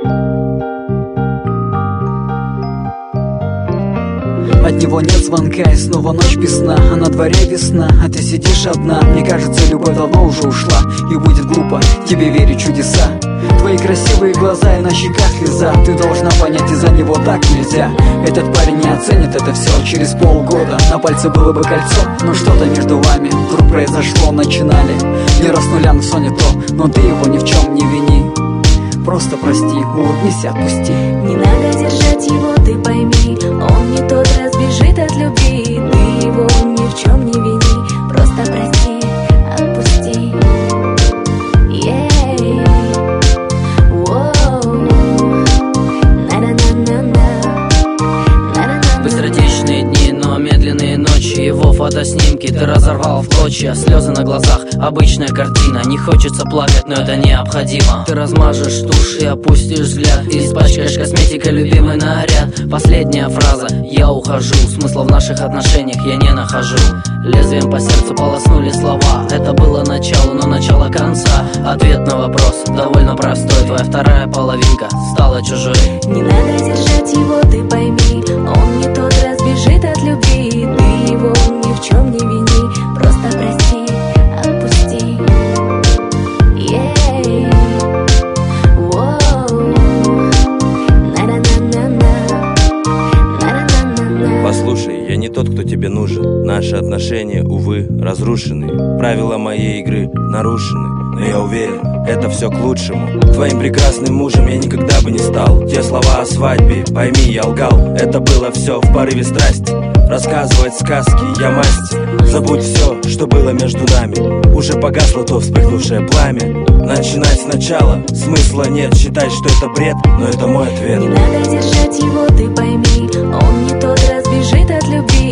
От него нет звонка, и снова ночь без сна, а на дворе весна, а ты сидишь одна. Мне кажется, любовь давно уже ушла, и будет глупо тебе верить в чудеса. Твои красивые глаза и на щеках слеза, ты должна понять, из-за него так нельзя. Этот парень не оценит это все через полгода. На пальце было бы кольцо, но что-то между вами вдруг произошло. Начинали не раз нуля, но все не то, но ты его ни в чем не вини. Просто прости, улыбнись и отпусти. Не надо держать его, ты пойми, он не тот, разбежит от любви. Ты его ни в чем не вини, просто прости, отпусти. Быстротечные дни, но медленные ночи. Его фотоснимки ты разорвал в клочья. Слезы на глазах, обычная картина. Не хочется плакать, но это необходимо. Ты размажешь тушь и опустишь взгляд. Испачкаешь косметикой любимый наряд. Последняя фраза: я ухожу. Смысла в наших отношениях я не нахожу. Лезвием по сердцу полоснули слова. Это было начало, но начало конца. Ответ на вопрос довольно простой. Твоя вторая половинка стала чужой. Не надо держать его, ты пойми, он не тот, разбежит от любви. Ты его ни в чем не вини, просто прости, отпусти. Послушай, я не тот, кто тебе нужен. Наши отношения, увы, разрушены. Правила моей игры нарушены. Но я уверен, это все к лучшему. Твоим прекрасным мужем я никогда бы не стал. Те слова о свадьбе, пойми, я лгал. Это было все в порыве страсти. Рассказывать сказки я мастер. Забудь все, что было между нами. Уже погасло то вспыхнувшее пламя. Начинать сначала смысла нет. Считать, что это бред, но это мой ответ. Не надо держать его, ты пойми, он не тот, разбежит от любви.